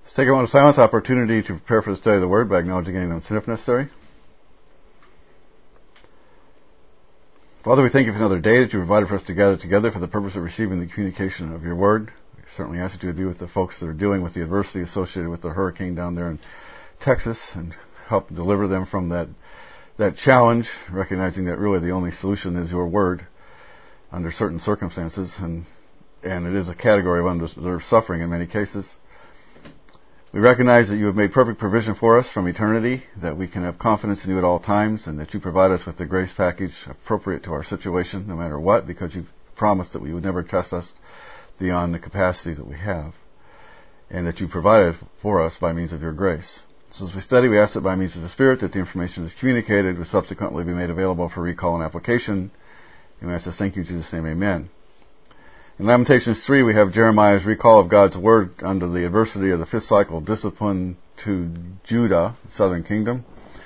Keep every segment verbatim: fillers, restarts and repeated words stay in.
Let's take a moment of silence, opportunity to prepare for the study of the Word by acknowledging any unseen if necessary. Father, we thank you for another day that you provided for us to gather together for the purpose of receiving the communication of your Word. We certainly ask you to be with the folks that are dealing with the adversity associated with the hurricane down there in Texas and help deliver them from that that challenge, recognizing that really the only solution is your Word under certain circumstances, and and it is a category of undeserved suffering in many cases. We recognize that you have made perfect provision for us from eternity, that we can have confidence in you at all times, and that you provide us with the grace package appropriate to our situation, no matter what, because you've promised that we would never test us beyond the capacity that we have, and that you provided for us by means of your grace. So as we study, we ask that by means of the Spirit that the information is communicated will subsequently be made available for recall and application. And we ask to thank you in Jesus' name, amen. In Lamentations three, we have Jeremiah's recall of God's word under the adversity of the fifth cycle of discipline to Judah, southern kingdom.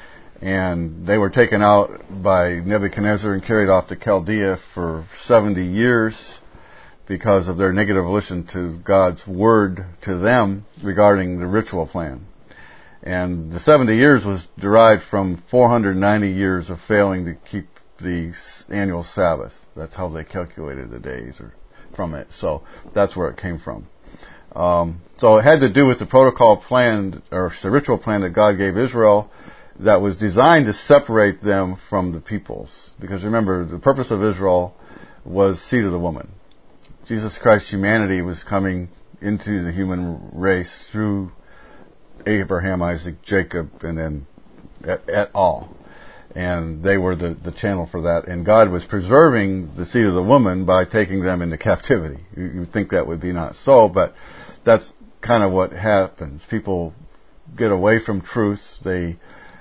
And they were taken out by Nebuchadnezzar and carried off to Chaldea for seventy years because of their negative relation to God's word to them regarding the ritual plan. And the seventy years was derived from four hundred ninety years of failing to keep the annual Sabbath. That's how they calculated the days or from it. So that's where it came from. Um, so it had to do with the protocol plan, or the ritual plan that God gave Israel that was designed to separate them from the peoples. Because remember, the purpose of Israel was seed of the woman. Jesus Christ's humanity was coming into the human race through Abraham, Isaac, Jacob, and then et, et al. And they were the, the channel for that. And God was preserving the seed of the woman by taking them into captivity. You, you would think that would be not so, but that's kind of what happens. People get away from truth. They,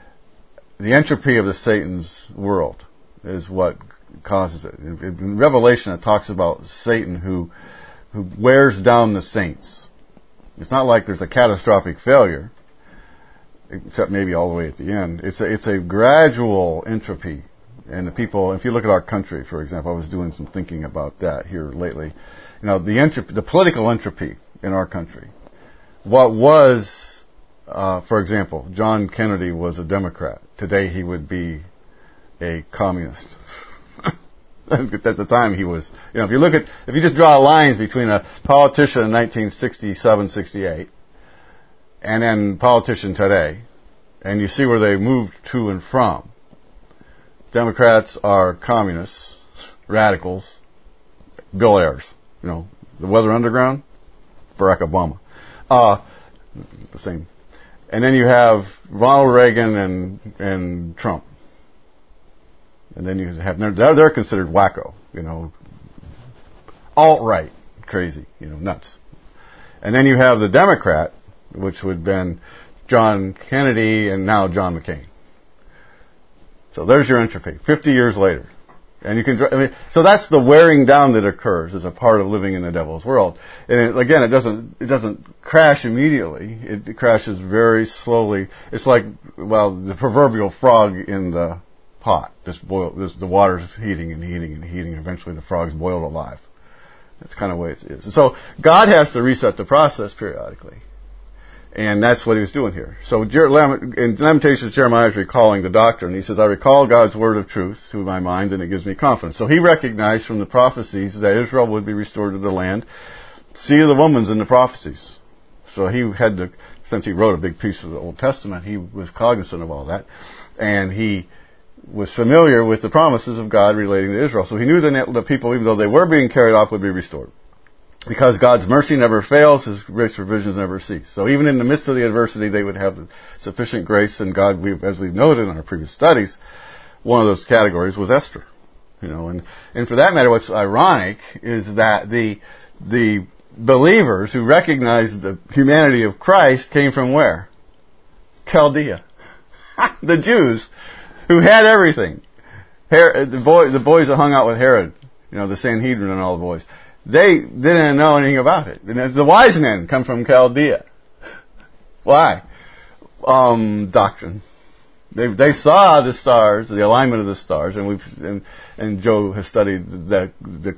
the entropy of the Satan's world is what causes it. In Revelation, it talks about Satan who who wears down the saints. It's not like there's a catastrophic failure, except maybe all the way at the end. It's a, it's a gradual entropy. And the people, if you look at our country, for example, I was doing some thinking about that here lately. You know, the entropy, the political entropy in our country. What was, uh, for example, John Kennedy was a Democrat. Today he would be a communist. At the time he was, you know, if you look at, if you just draw lines between a politician in nineteen sixty-seven, sixty-eight and then politician today, and you see where they moved to and from. Democrats are communists, radicals, Bill Ayers, you know, the Weather Underground, Barack Obama. Uh, the same. And then you have Ronald Reagan and, and Trump. And then you have, they're, they're considered wacko, you know, alt-right, crazy, you know, nuts. And then you have the Democrat, which would have been John Kennedy and now John McCain. So there's your entropy, fifty years later. And you can, I mean, so that's the wearing down that occurs as a part of living in the devil's world. And it, again, it doesn't, it doesn't crash immediately. It, it crashes very slowly. It's like, well, the proverbial frog in the pot. Just boil, this, the water's heating and heating and heating, and eventually the frog's boiled alive. That's kind of the way it is. So God has to reset the process periodically. And that's what he was doing here. So in Lamentations, Jeremiah is recalling the doctrine. He says, I recall God's word of truth to my mind, and it gives me confidence. So he recognized from the prophecies that Israel would be restored to the land. Seed of the woman's in the prophecies. So he had to, since he wrote a big piece of the Old Testament, he was cognizant of all that. And he was familiar with the promises of God relating to Israel. So he knew that the people, even though they were being carried off, would be restored. Because God's mercy never fails, His grace provisions never cease. So even in the midst of the adversity, they would have sufficient grace. And God, we, as we've noted in our previous studies, one of those categories was Esther. You know, and, and for that matter, what's ironic is that the the believers who recognized the humanity of Christ came from where? Chaldea. The Jews who had everything. Herod, the, boy, the boys that hung out with Herod, you know, the Sanhedrin and all the boys. They didn't know anything about it. The wise men come from Chaldea. Why? Um, doctrine. They they saw the stars, the alignment of the stars, and we've and, and Joe has studied the the com-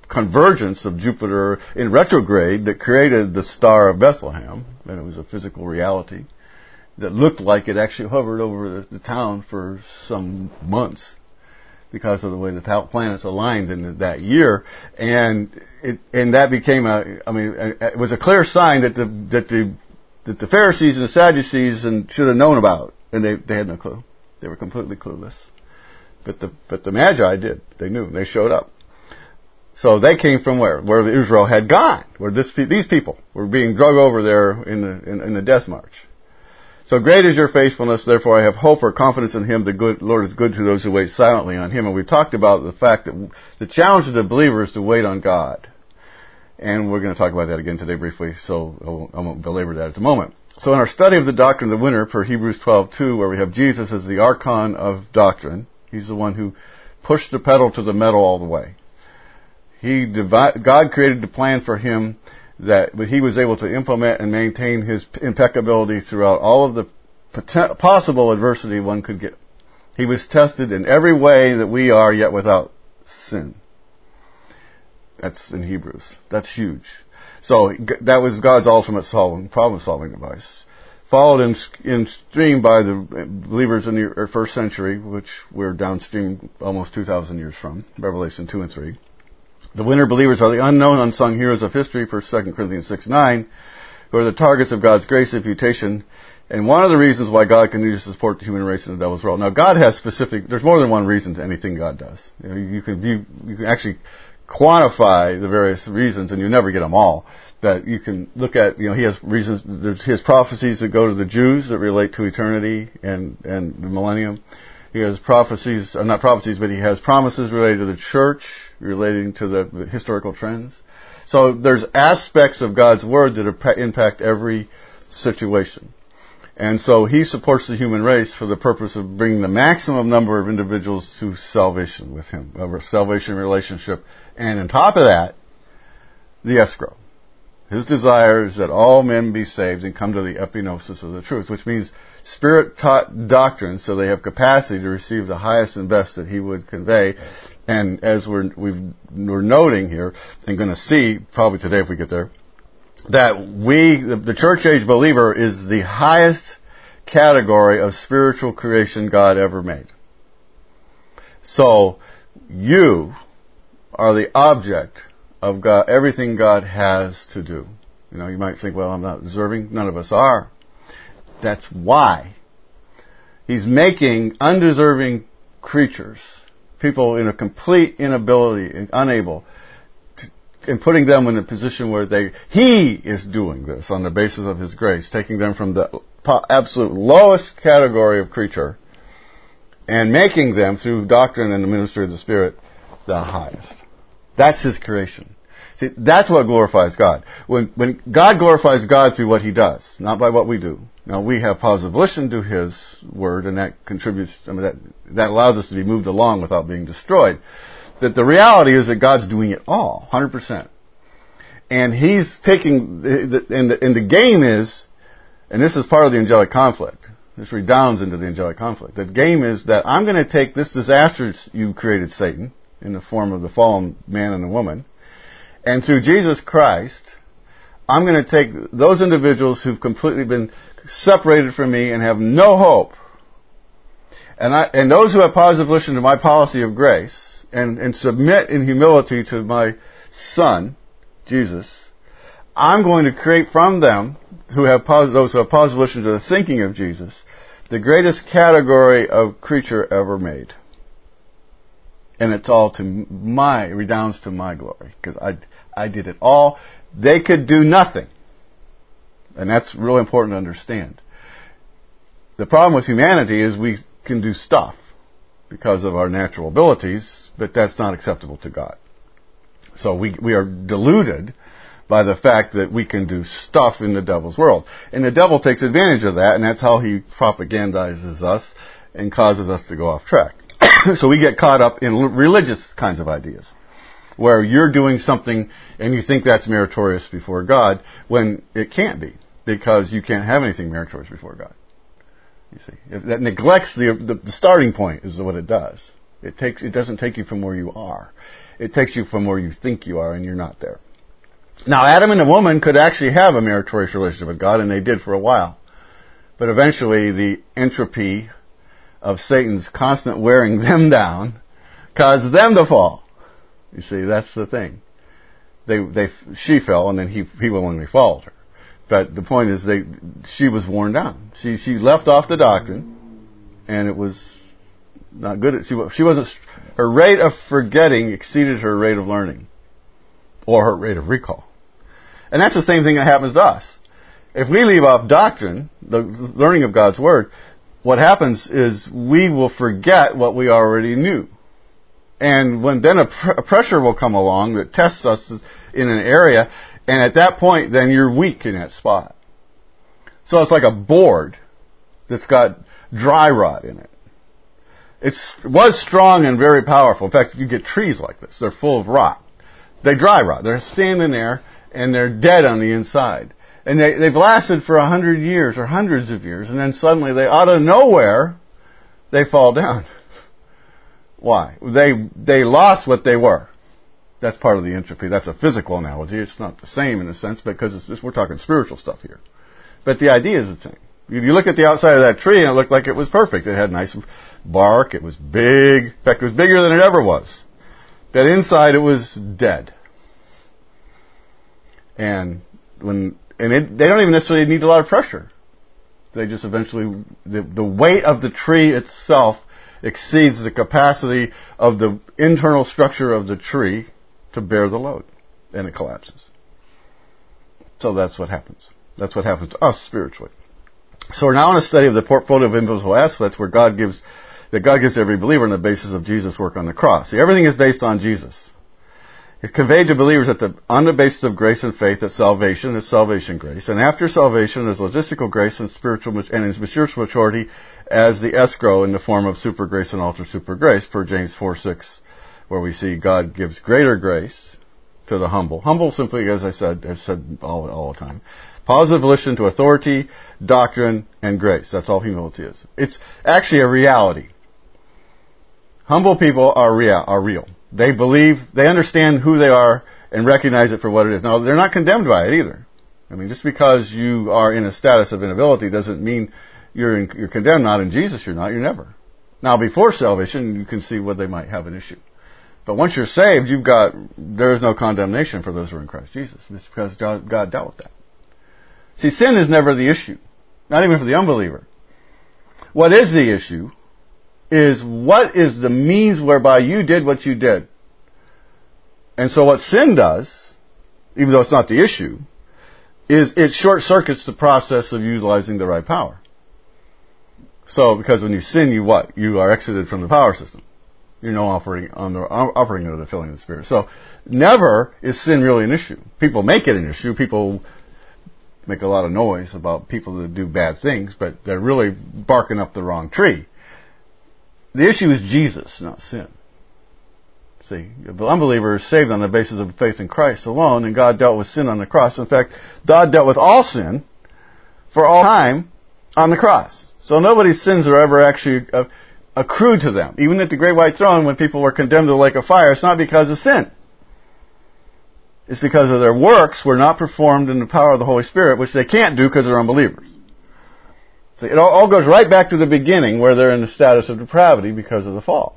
convergence of Jupiter in retrograde that created the Star of Bethlehem, and it was a physical reality that looked like it actually hovered over the, the town for some months because of the way the planets aligned in that year, and it, and that became a, I mean, it was a clear sign that the that the that the Pharisees and the Sadducees and should have known about, and they they had no clue. They were completely clueless, but the but the Magi did. They knew. They showed up. So they came from where? Where Israel had gone, where this, these people were being drug over there in the, in, in the death march. So great is your faithfulness, therefore I have hope or confidence in Him. The good Lord is good to those who wait silently on Him. And we've talked about the fact that the challenge of the believer is to wait on God. And we're going to talk about that again today briefly, so I won't, I won't belabor that at the moment. So in our study of the doctrine of the winter, per Hebrews twelve two, where we have Jesus as the archon of doctrine, He's the one who pushed the pedal to the metal all the way. He God created the plan for him that he was able to implement and maintain his impeccability throughout all of the possible adversity one could get. He was tested in every way that we are, yet without sin. That's in Hebrews. That's huge. So that was God's ultimate solving, problem-solving device. Followed in, in stream by the believers in the first century, which we're downstream almost two thousand years from, Revelation two and three. The winter believers are the unknown, unsung heroes of history, per Second Corinthians six nine, who are the targets of God's grace imputation, and one of the reasons why God can use to support the human race in the devil's world. Now, God has specific, there's more than one reason to anything God does. You know, you can view, you can actually quantify the various reasons, and you never get them all. That you can look at, you know, He has reasons, there's His prophecies that go to the Jews that relate to eternity and, and the millennium. He has prophecies, uh, not prophecies, but He has promises related to the church, relating to the historical trends. So there's aspects of God's Word that impact every situation. And so He supports the human race for the purpose of bringing the maximum number of individuals to salvation with Him, a salvation relationship. And on top of that, the escrow. His desire is that all men be saved and come to the epignosis of the truth, which means Spirit-taught doctrine, so they have capacity to receive the highest and best that He would convey. And as we're, we've, we're noting here, and going to see, probably today if we get there, that we, the, the church-age believer, is the highest category of spiritual creation God ever made. So, you are the object of God, everything God has to do. You know, you might think, well, I'm not deserving. None of us are. That's why He's making undeserving creatures, people in a complete inability and unable, to, and putting them in a position where they, He is doing this on the basis of His grace, taking them from the absolute lowest category of creature and making them, through doctrine and the ministry of the Spirit, the highest. That's His creation. See, that's what glorifies God. When, when God glorifies God through what He does, not by what we do. Now, we have positive volition to His Word, and that contributes, I mean, that, that allows us to be moved along without being destroyed. That the reality is that God's doing it all, one hundred percent. And He's taking, the, and, the, and the game is, and this is part of the angelic conflict. This redounds into the angelic conflict. The game is that I'm going to take this disaster you created, Satan, in the form of the fallen man and the woman, and through Jesus Christ, I'm going to take those individuals who've completely been separated from me and have no hope, and I, and those who have positive volition to my policy of grace, and, and submit in humility to my Son, Jesus, I'm going to create from them, who have pos- those who have positive volition to the thinking of Jesus, the greatest category of creature ever made. And it's all to my, redounds to my glory. Because I, I did it all. They could do nothing. And that's really important to understand. The problem with humanity is we can do stuff because of our natural abilities, but that's not acceptable to God. So we, we are deluded by the fact that we can do stuff in the devil's world. And the devil takes advantage of that, and that's how he propagandizes us and causes us to go off track. So we get caught up in religious kinds of ideas, where you're doing something and you think that's meritorious before God, when it can't be, because you can't have anything meritorious before God. You see, if that neglects the, the the starting point is what it does. It takes it doesn't take you from where you are. It takes you from where you think you are, and you're not there. Now, Adam and the woman could actually have a meritorious relationship with God, and they did for a while. But eventually, the entropy of Satan's constant wearing them down caused them to fall. You see, that's the thing. They, they, she fell, and then he, he willingly followed her. But the point is, they, she was worn down. She, she left off the doctrine, and it was not good. She, she wasn't. Her rate of forgetting exceeded her rate of learning, or her rate of recall. And that's the same thing that happens to us. If we leave off doctrine, the learning of God's Word, what happens is we will forget what we already knew. And when then a, pr- a pressure will come along that tests us in an area, and at that point, then you're weak in that spot. So it's like a board that's got dry rot in it. It's, it was strong and very powerful. In fact, you get trees like this. They're full of rot. They dry rot. They're standing there, and they're dead on the inside. And they, they've lasted for a hundred years or hundreds of years, and then suddenly, they out of nowhere, they fall down. Why? They they lost what they were. That's part of the entropy. That's a physical analogy. It's not the same in a sense, because it's, it's, we're talking spiritual stuff here. But the idea is the same. You, you look at the outside of that tree, and it looked like it was perfect. It had nice bark. It was big. In fact, it was bigger than it ever was. But inside, it was dead. And when and it, they don't even necessarily need a lot of pressure. They just eventually, the, the weight of the tree itself exceeds the capacity of the internal structure of the tree to bear the load, and it collapses. So that's what happens. That's what happens to us spiritually. So we're now in a study of the portfolio of invisible aspects, where God gives that God gives every believer on the basis of Jesus' work on the cross. See, everything is based on Jesus. It's conveyed to believers that the, on the basis of grace and faith that salvation is salvation grace, and after salvation there's logistical grace and spiritual and in spiritual maturity as the escrow in the form of super grace and ultra super grace, per James four six, where we see God gives greater grace to the humble. Humble simply, as I said, I've said all, all the time, positive volition to authority, doctrine, and grace. That's all humility is. It's actually a reality. Humble people are real. Are real. They believe, they understand who they are and recognize it for what it is. Now, they're not condemned by it either. I mean, just because you are in a status of inability doesn't mean you're in, you're condemned. Not in Jesus, you're not. You're never. Now, before salvation, you can see where they might have an issue. But once you're saved, you've got, there is no condemnation for those who are in Christ Jesus. It's because God dealt with that. See, sin is never the issue. Not even for the unbeliever. What is the issue is what is the means whereby you did what you did. And so what sin does, even though it's not the issue, is it short-circuits the process of utilizing the right power. So, because when you sin, you what? You are exited from the power system. You're no operating under, operating under the filling of the Spirit. So, never is sin really an issue. People make it an issue. People make a lot of noise about people that do bad things, but they're really barking up the wrong tree. The issue is Jesus, not sin. See, the unbeliever is saved on the basis of faith in Christ alone, and God dealt with sin on the cross. In fact, God dealt with all sin for all time on the cross. So nobody's sins are ever actually uh, accrued to them. Even at the Great White Throne, when people were condemned to the lake of fire, it's not because of sin. It's because of their works were not performed in the power of the Holy Spirit, which they can't do because they're unbelievers. See, it all goes right back to the beginning, where they're in the status of depravity because of the fall.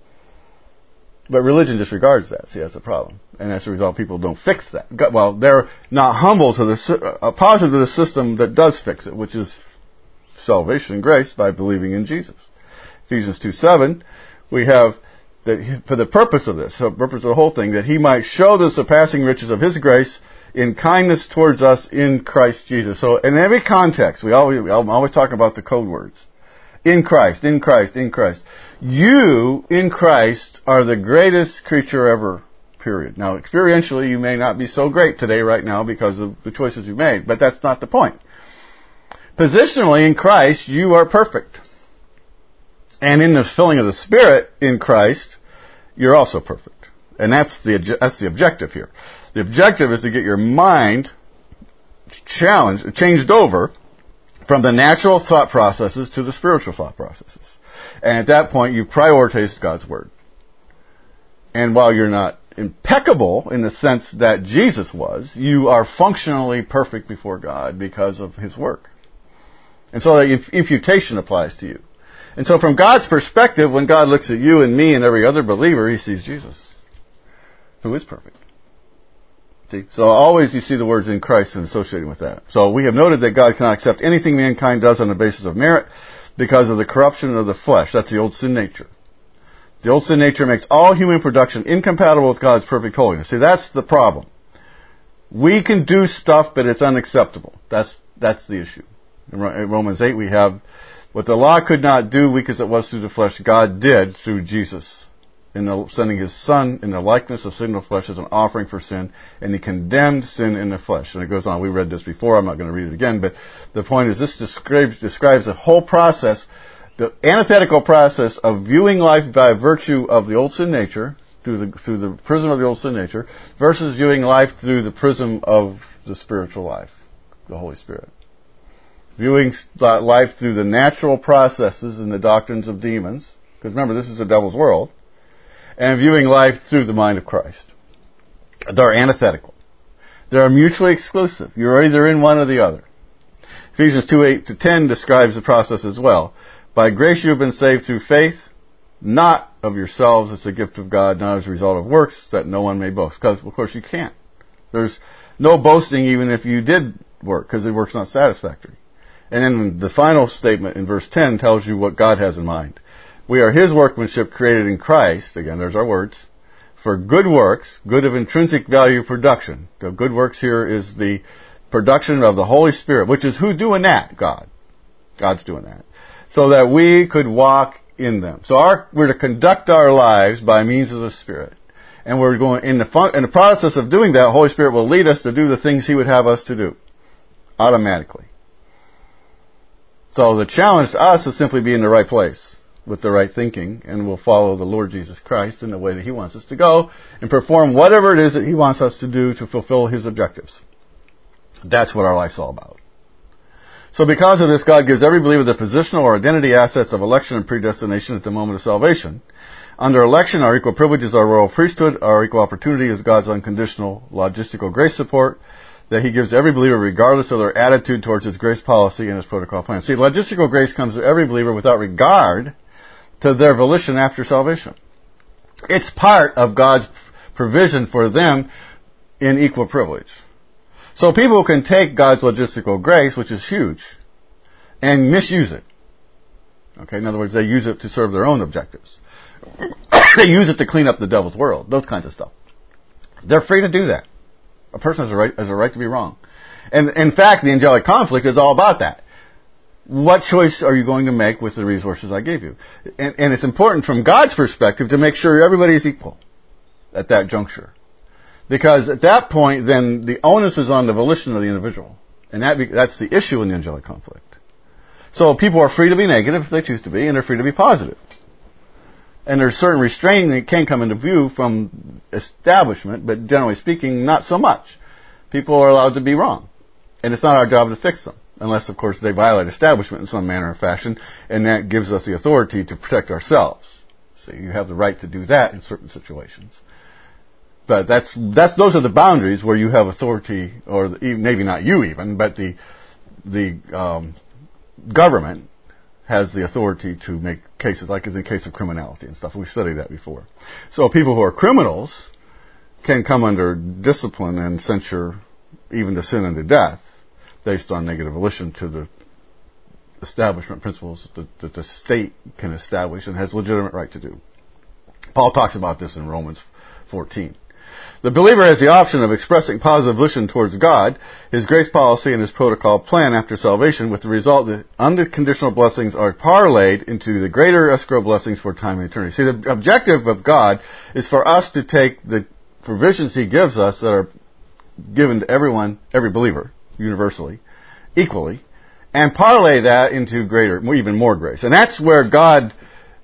But religion disregards that. See, that's the problem. And as a result, people don't fix that. Well, they're not humble to the, uh, positive to the system that does fix it, which is salvation and grace by believing in Jesus. Ephesians two seven, we have that for the purpose of this, the purpose of the whole thing, that he might show the surpassing riches of his grace in kindness towards us in Christ Jesus. So in every context, we always, we always talk about the code words. In Christ, in Christ, in Christ. You, in Christ, are the greatest creature ever, period. Now, experientially, you may not be so great today, right now, because of the choices you made, but that's not the point. Positionally, in Christ, you are perfect. And in the filling of the Spirit in Christ, you're also perfect. And that's the, that's the objective here. The objective is to get your mind challenged, changed over from the natural thought processes to the spiritual thought processes. And at that point, you prioritize God's Word. And while you're not impeccable in the sense that Jesus was. You are functionally perfect before God because of His work. And so the imputation applies to you. And so from God's perspective, when God looks at you and me and every other believer, He sees Jesus, who is perfect. See? So always you see the words in Christ and associating with that. So we have noted that God cannot accept anything mankind does on the basis of merit because of the corruption of the flesh. That's the old sin nature. The old sin nature makes all human production incompatible with God's perfect holiness. See, that's the problem. We can do stuff, but it's unacceptable. That's that's the issue. In Romans eight, we have what the law could not do, weak as it was through the flesh, God did through Jesus, in the, sending His Son in the likeness of sinful flesh as an offering for sin, and He condemned sin in the flesh. And it goes on. We read this before. I'm not going to read it again. But the point is, this describes, describes the whole process, the antithetical process of viewing life by virtue of the old sin nature, through the, through the prism of the old sin nature, versus viewing life through the prism of the spiritual life, the Holy Spirit. Viewing life through the natural processes and the doctrines of demons, because remember, this is the devil's world, and viewing life through the mind of Christ. They're antithetical. They're mutually exclusive. You're either in one or the other. Ephesians two, eight to ten describes the process as well. By grace you have been saved through faith, not of yourselves. It's a gift of God, not as a result of works, that no one may boast. Because, of course, you can't. There's no boasting even if you did work, because the work's not satisfactory. And then the final statement in verse ten tells you what God has in mind. We are His workmanship created in Christ, again, there's our words, for good works, good of intrinsic value production. The good works here is the production of the Holy Spirit, which is who doing that? God. God's doing that. So that we could walk in them. So our, we're to conduct our lives by means of the Spirit. And we're going, in the, fun, in the process of doing that, the Holy Spirit will lead us to do the things He would have us to do. Automatically. So the challenge to us is simply be in the right place with the right thinking, and we'll follow the Lord Jesus Christ in the way that He wants us to go and perform whatever it is that He wants us to do to fulfill His objectives. That's what our life's all about. So because of this, God gives every believer the positional or identity assets of election and predestination at the moment of salvation. Under election, our equal privileges are royal priesthood. Our equal opportunity is God's unconditional logistical grace support that He gives to every believer regardless of their attitude towards His grace policy and His protocol plan. See, logistical grace comes to every believer without regard to their volition after salvation. It's part of God's provision for them in equal privilege. So people can take God's logistical grace, which is huge, and misuse it. Okay, in other words, they use it to serve their own objectives. They use it to clean up the devil's world, those kinds of stuff. They're free to do that. A person has a right, has a right to be wrong. And in fact, the angelic conflict is all about that. What choice are you going to make with the resources I gave you? And, and it's important from God's perspective to make sure everybody is equal at that juncture. Because at that point, then the onus is on the volition of the individual. And that be, that's the issue in the angelic conflict. So people are free to be negative if they choose to be, and they're free to be positive. And there's certain restraining that can come into view from establishment, but generally speaking, not so much. People are allowed to be wrong. And it's not our job to fix them. Unless, of course, they violate establishment in some manner or fashion, and that gives us the authority to protect ourselves. So you have the right to do that in certain situations. But that's that's those are the boundaries where you have authority, or the, maybe not you even, but the the um, government has the authority to make cases, like as in case of criminality and stuff. We studied that before. So people who are criminals can come under discipline and censure, even to sin unto death, based on negative volition to the establishment principles that, that the state can establish and has legitimate right to do. Paul talks about this in Romans fourteen. The believer has the option of expressing positive volition towards God, His grace policy, and His protocol plan after salvation, with the result that unconditional blessings are parlayed into the greater escrow blessings for time and eternity. See, the objective of God is for us to take the provisions He gives us that are given to everyone, every believer, universally, equally, and parlay that into greater, even more grace. And that's where God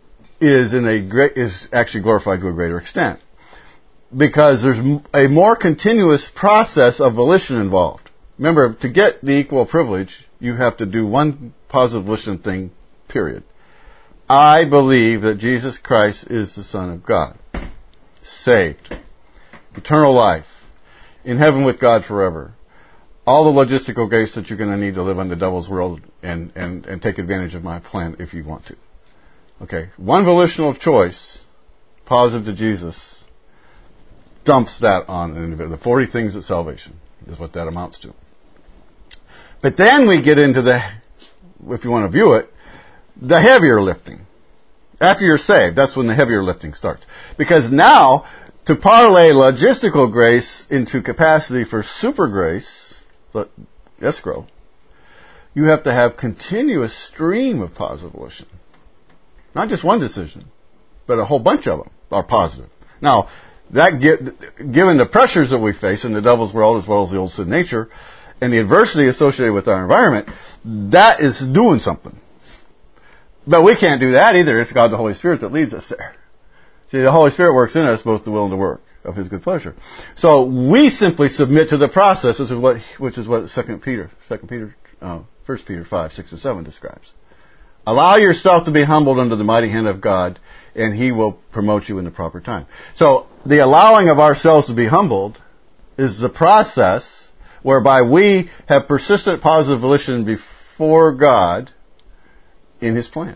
is in a great, is actually glorified to a greater extent. Because there's a more continuous process of volition involved. Remember, to get the equal privilege, you have to do one positive volition thing, period. I believe that Jesus Christ is the Son of God. Saved. eternal life, in heaven with God forever. All the logistical grace that you're going to need to live on the devil's world and, and, and take advantage of my plan if you want to. Okay, one volitional choice, positive to Jesus, dumps that on an individual. The forty things of salvation is what that amounts to. But then we get into the, if you want to view it, the heavier lifting. After you're saved, that's when the heavier lifting starts. Because now, to parlay logistical grace into capacity for super grace, but escrow, you have to have continuous stream of positive volition. Not just one decision, but a whole bunch of them are positive. Now, that get, given the pressures that we face in the devil's world as well as the old sin nature, and the adversity associated with our environment, that is doing something. But we can't do that either. It's God the Holy Spirit that leads us there. See, the Holy Spirit works in us both the will and the work of His good pleasure. So we simply submit to the process, which is what, which is what Second Peter, Second Peter, uh, First Peter five, six, and seven describes. Allow yourself to be humbled under the mighty hand of God, and He will promote you in the proper time. So the allowing of ourselves to be humbled is the process whereby we have persistent positive volition before God in His plan.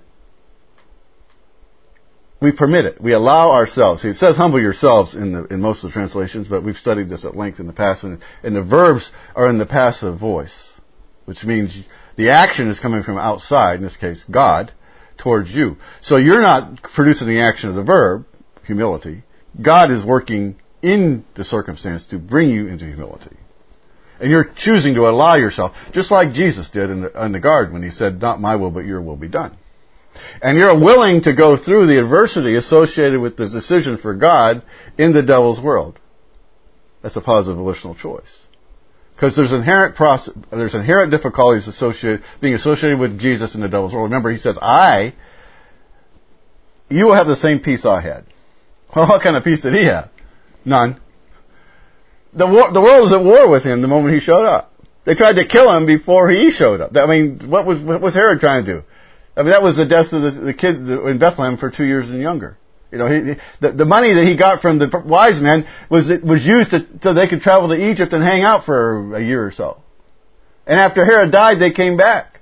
We permit it. We allow ourselves. See, it says humble yourselves in the in most of the translations, but we've studied this at length in the past, and, and the verbs are in the passive voice, which means the action is coming from outside, in this case God, towards you. So you're not producing the action of the verb, humility. God is working in the circumstance to bring you into humility. And you're choosing to allow yourself, just like Jesus did in the, in the garden when He said, not my will, but your will be done. And you're willing to go through the adversity associated with the decision for God in the devil's world. That's a positive volitional choice. Because there's inherent process, there's inherent difficulties associated, being associated with Jesus in the devil's world. Remember, He says, I, you will have the same peace I had. Well, what kind of peace did He have? None. The, war, the world was at war with Him the moment He showed up. They tried to kill Him before He showed up. I mean, what was what was Herod trying to do? I mean, that was the death of the, the kids in Bethlehem for two years and younger. You know, he, the, the money that he got from the wise men was was used to, so they could travel to Egypt and hang out for a year or so. And after Herod died, they came back.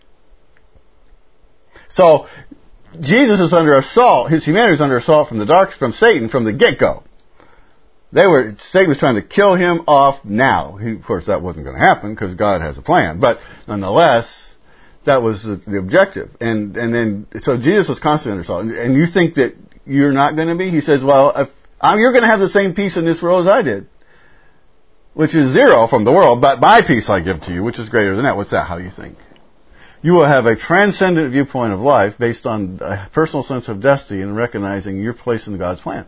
So Jesus is under assault. His humanity is under assault from the dark, from Satan, from the get-go. They were, Satan was trying to kill him off now. He, of course, that wasn't going to happen because God has a plan. But nonetheless, that was the, the objective. And and then, so Jesus was constantly under assault. And, and you think that you're not going to be? He says, well, if I'm, you're going to have the same peace in this world as I did, which is zero from the world, but my peace I give to you, which is greater than that. What's that? How you think? You will have a transcendent viewpoint of life based on a personal sense of destiny and recognizing your place in God's plan.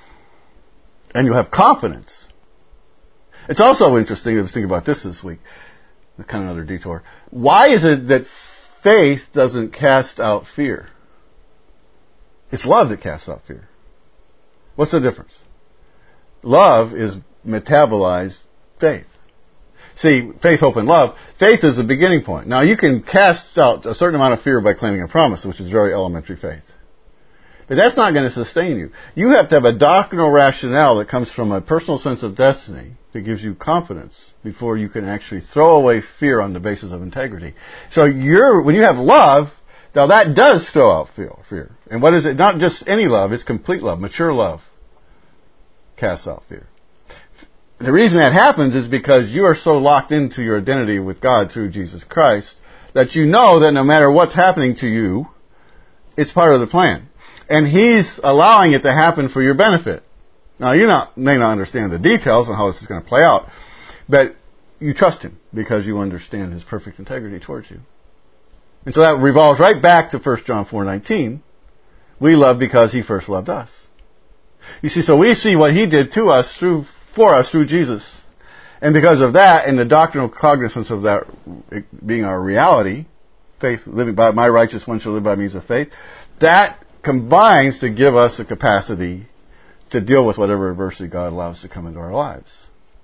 And you'll have confidence. It's also interesting to think about this this week. It's kind of another detour. Why is it that faith doesn't cast out fear? It's love that casts out fear. What's the difference? Love is metabolized faith. See, faith, hope, and love. Faith is the beginning point. Now, you can cast out a certain amount of fear by claiming a promise, which is very elementary faith. But that's not going to sustain you. You have to have a doctrinal rationale that comes from a personal sense of destiny that gives you confidence before you can actually throw away fear on the basis of integrity. So you're, when you have love, now that does throw out fear. fear. And what is it? Not just any love, it's complete love, mature love casts out fear. The reason that happens is because you are so locked into your identity with God through Jesus Christ that you know that no matter what's happening to you, it's part of the plan. And He's allowing it to happen for your benefit. Now, you not, may not understand the details on how this is going to play out, but you trust Him because you understand His perfect integrity towards you. And so that revolves right back to First John four nineteen. We love because He first loved us. You see, so we see what He did to us through, for us through Jesus. And because of that, and the doctrinal cognizance of that being our reality, faith, living by my righteous one shall live by means of faith, that combines to give us the capacity to deal with whatever adversity God allows to come into our lives.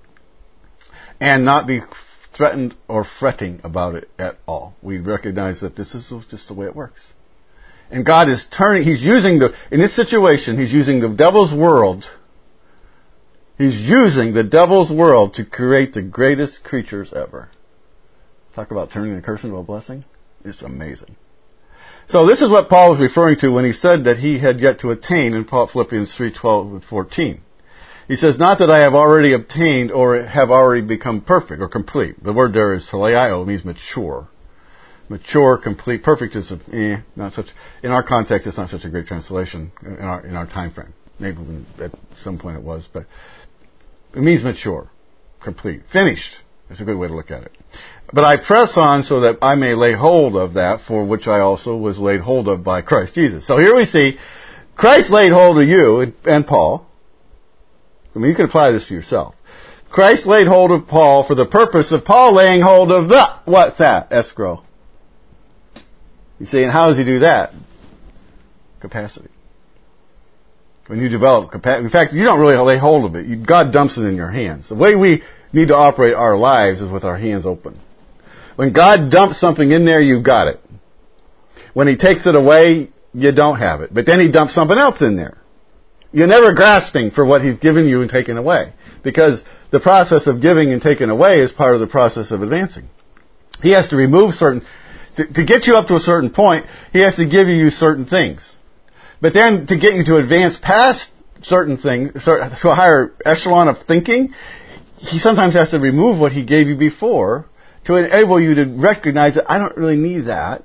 And not be threatened or fretting about it at all. We recognize that this is just the way it works. And God is turning, He's using the, in this situation, He's using the devil's world He's using the devil's world to create the greatest creatures ever. Talk about turning a curse into a blessing. It's amazing. So this is what Paul was referring to when he said that he had yet to attain in Philippians three twelve and fourteen. He says, not that I have already obtained or have already become perfect or complete. The word there is teleio, means mature. Mature, complete, perfect is eh, not such. In our context, it's not such a great translation in our in our time frame. Maybe at some point it was, but it means mature, complete, finished. That's a good way to look at it. But I press on so that I may lay hold of that for which I also was laid hold of by Christ Jesus. So here we see Christ laid hold of you and, and Paul. I mean, you can apply this to yourself. Christ laid hold of Paul for the purpose of Paul laying hold of the, what's that? Escrow. You see, and how does he do that? Capacity. When you develop capacity, in fact, you don't really lay hold of it. You, God dumps it in your hands. The way we need to operate our lives is with our hands open. When God dumps something in there, you got it. When He takes it away, you don't have it. But then He dumps something else in there. You're never grasping for what He's given you and taken away. Because the process of giving and taking away is part of the process of advancing. He has to remove certain... To, to get you up to a certain point, He has to give you certain things. But then to get you to advance past certain things, to a higher echelon of thinking, He sometimes has to remove what He gave you before to enable you to recognize that I don't really need that.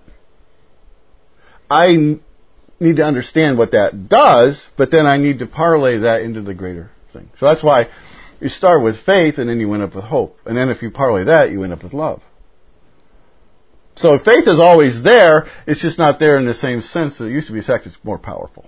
I need to understand what that does, but then I need to parlay that into the greater thing. So that's why you start with faith and then you end up with hope. And then if you parlay that, you end up with love. So faith is always there, it's just not there in the same sense that it used to be. In fact, it's more powerful.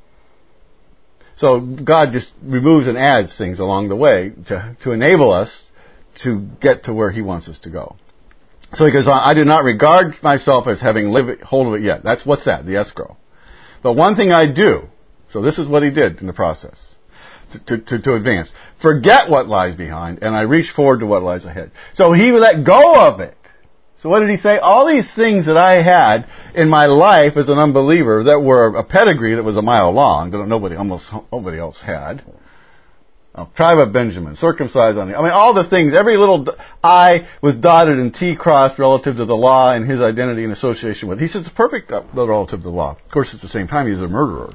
So God just removes and adds things along the way to, to enable us to get to where He wants us to go. So He goes on, I do not regard myself as having lived hold of it yet. That's what's that? The escrow. But one thing I do, so this is what He did in the process to, to, to advance. Forget what lies behind, and I reach forward to what lies ahead. So He let go of it. So what did He say? All these things that I had in my life as an unbeliever that were a pedigree that was a mile long, that nobody, almost nobody else had. Uh, tribe of Benjamin, circumcised on the... I mean, all the things, every little I was dotted and T crossed relative to the law and his identity and association with it. He says it's perfect relative to the law. Of course, at the same time, he's a murderer.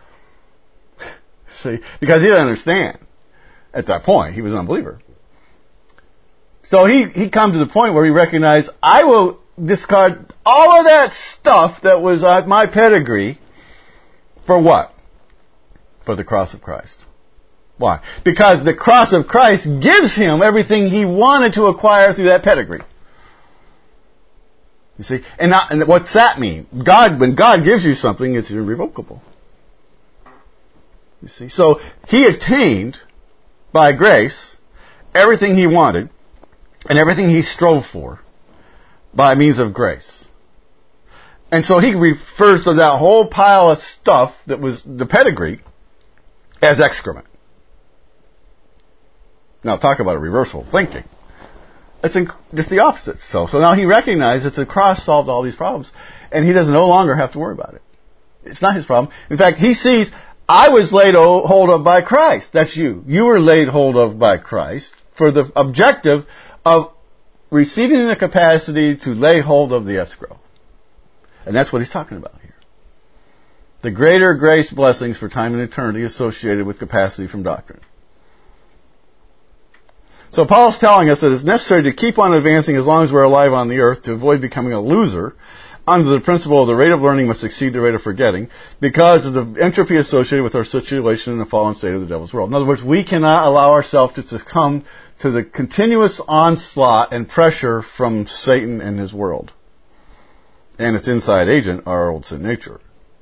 See? Because he didn't understand. At that point, he was an unbeliever. So he, he come to the point where he recognized, I will discard all of that stuff that was uh, my pedigree for what? For the cross of Christ. Why? Because the cross of Christ gives him everything he wanted to acquire through that pedigree. You see? And, not, and what's that mean? God, when God gives you something, it's irrevocable. You see? So he attained, by grace, everything he wanted and everything he strove for by means of grace. And so he refers to that whole pile of stuff that was the pedigree as excrement. Now talk about a reversal of thinking. It's inc- just the opposite. So, so now he recognized that the cross solved all these problems, and he doesn't no longer have to worry about it. It's not his problem. In fact, he sees, I was laid hold of by Christ. That's you. You were laid hold of by Christ for the objective of receiving the capacity to lay hold of the escrow. And that's what he's talking about here. The greater grace blessings for time and eternity associated with capacity from doctrine. So Paul's telling us that it's necessary to keep on advancing as long as we're alive on the earth to avoid becoming a loser under the principle of the rate of learning must exceed the rate of forgetting because of the entropy associated with our situation in the fallen state of the devil's world. In other words, we cannot allow ourselves to succumb to the continuous onslaught and pressure from Satan and his world. And its inside agent, our old sin nature.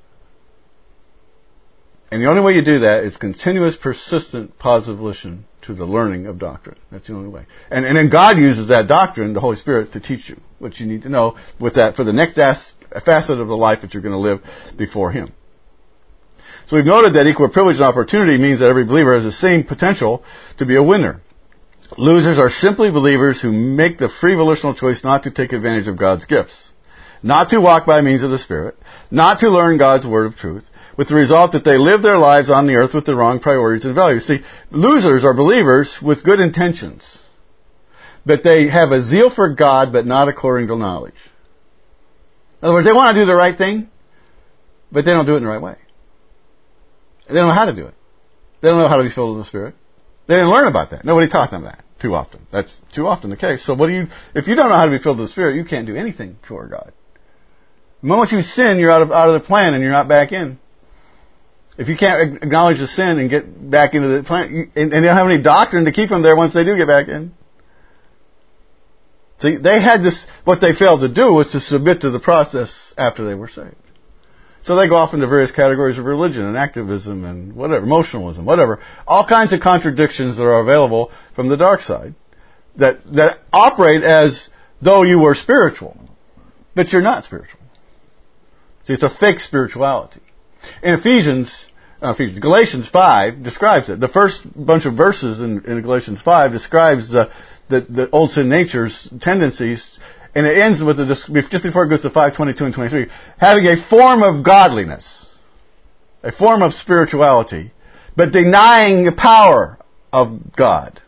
And the only way you do that is continuous, persistent position to the learning of doctrine. That's the only way. And, and then God uses that doctrine, the Holy Spirit, to teach you what you need to know with that for the next as, facet of the life that you're going to live before Him. So we've noted that equal privilege and opportunity means that every believer has the same potential to be a winner. Losers are simply believers who make the free volitional choice not to take advantage of God's gifts, not to walk by means of the Spirit, not to learn God's word of truth, with the result that they live their lives on the earth with the wrong priorities and values. See, losers are believers with good intentions, but they have a zeal for God, but not according to knowledge. In other words, they want to do the right thing, but they don't do it in the right way. They don't know how to do it. They don't know how to be filled with the Spirit. They didn't learn about that. Nobody taught them that too often. That's too often the case. So what do you, if you don't know how to be filled with the Spirit, you can't do anything for God. The moment you sin, you're out of, out of the plan and you're not back in. If you can't acknowledge the sin and get back into the plan, you, and, and they don't have any doctrine to keep them there once they do get back in. See, they had this, what they failed to do was to submit to the process after they were saved. So they go off into various categories of religion and activism and whatever, emotionalism, whatever. All kinds of contradictions that are available from the dark side that, that operate as though you were spiritual. But you're not spiritual. See, it's a fake spirituality. In Ephesians, uh, Ephesians, Galatians five describes it. The first bunch of verses in, in Galatians five describes the, the, the old sin nature's tendencies. And it ends with the, just before it goes to five, twenty-two and twenty-three, having a form of godliness, a form of spirituality, but denying the power of God.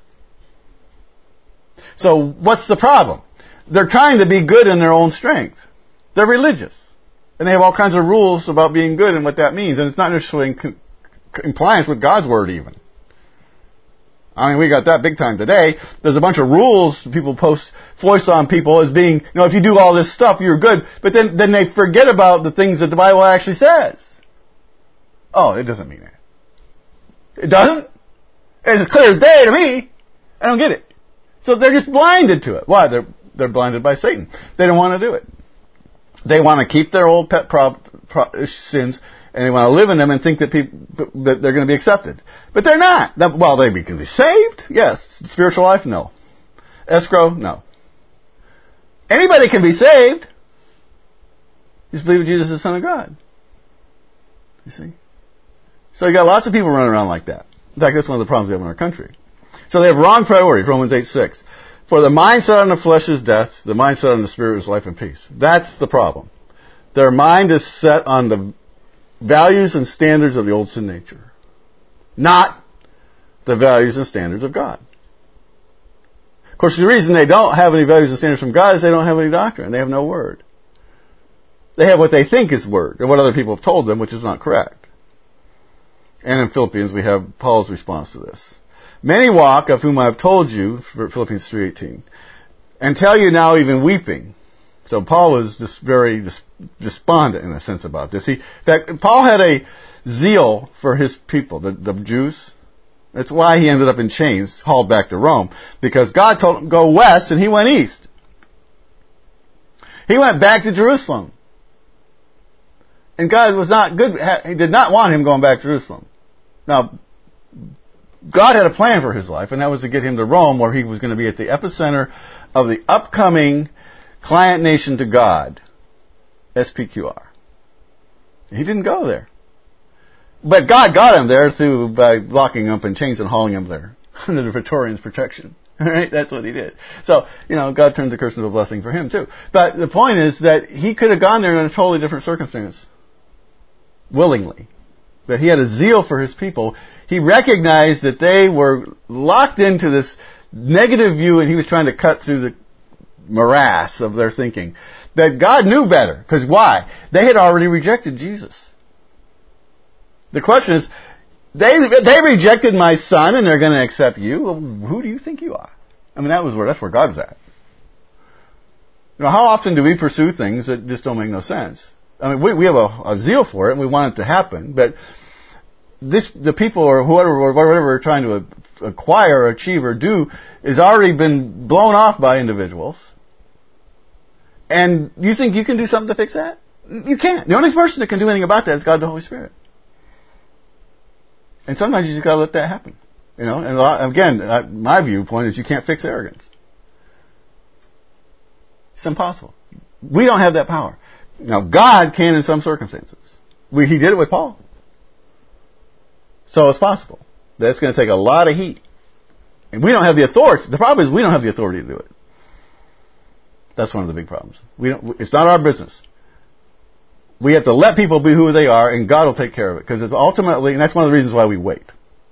So what's the problem? They're trying to be good in their own strength. They're religious. And they have all kinds of rules about being good and what that means. And it's not necessarily in compliance with God's Word even. I mean, we got that big time today. There's a bunch of rules people post, foist on people as being, you know, if you do all this stuff, you're good. But then, then they forget about the things that the Bible actually says. Oh, it doesn't mean that. It doesn't? It's as clear as day to me. I don't get it. So they're just blinded to it. Why? They're, they're blinded by Satan. They don't want to do it. They want to keep their old pet pro, pro, sins, and they want to live in them and think that people, that they're going to be accepted. But they're not. Well, they can be saved? Yes. Spiritual life? No. Escrow? No. Anybody can be saved. Just believe Jesus is the Son of God. You see? So you got lots of people running around like that. In fact, that's one of the problems we have in our country. So they have wrong priorities, Romans eight six. For the mindset on the flesh is death, the mindset on the spirit is life and peace. That's the problem. Their mind is set on the values and standards of the old sin nature, not the values and standards of God. Of course, the reason they don't have any values and standards from God is they don't have any doctrine. They have no word. They have what they think is word, and what other people have told them, which is not correct. And in Philippians, we have Paul's response to this. Many walk, of whom I have told you, Philippians three eighteen, and tell you now even weeping. So Paul was just very despondent in a sense about this. He, in fact, Paul had a zeal for his people, the, the Jews. That's why he ended up in chains, hauled back to Rome, because God told him to go west and he went east. He went back to Jerusalem. And God was not good, he did not want him going back to Jerusalem. Now, God had a plan for his life, and that was to get him to Rome, where he was going to be at the epicenter of the upcoming client nation to God, S P Q R. He didn't go there. But God got him there through by locking him up in chains and hauling him there under the Praetorian's protection. Right? That's what he did. So, you know, God turned the curse into a blessing for him too. But the point is that he could have gone there in a totally different circumstance. Willingly. But he had a zeal for his people. He recognized that they were locked into this negative view, and he was trying to cut through the morass of their thinking. That God knew better. Because why? They had already rejected Jesus. The question is, they they rejected my son and they're going to accept you? Well, who do you think you are? I mean, that was where that's where God was at. You know, how often do we pursue things that just don't make no sense? I mean, we, we have a, a zeal for it and we want it to happen, but this the people or whoever or whatever we're trying to acquire or achieve or do has already been blown off by individuals. And you think you can do something to fix that? You can't. The only person that can do anything about that is God the Holy Spirit. And sometimes you just got to let that happen. You know, and again, my viewpoint is you can't fix arrogance. It's impossible. We don't have that power. Now, God can in some circumstances. We, he did it with Paul. So it's possible. That's going to take a lot of heat. And we don't have the authority. The problem is we don't have the authority to do it. That's one of the big problems. We don't. It's not our business. We have to let people be who they are, and God will take care of it. Because it's ultimately, and that's one of the reasons why we wait.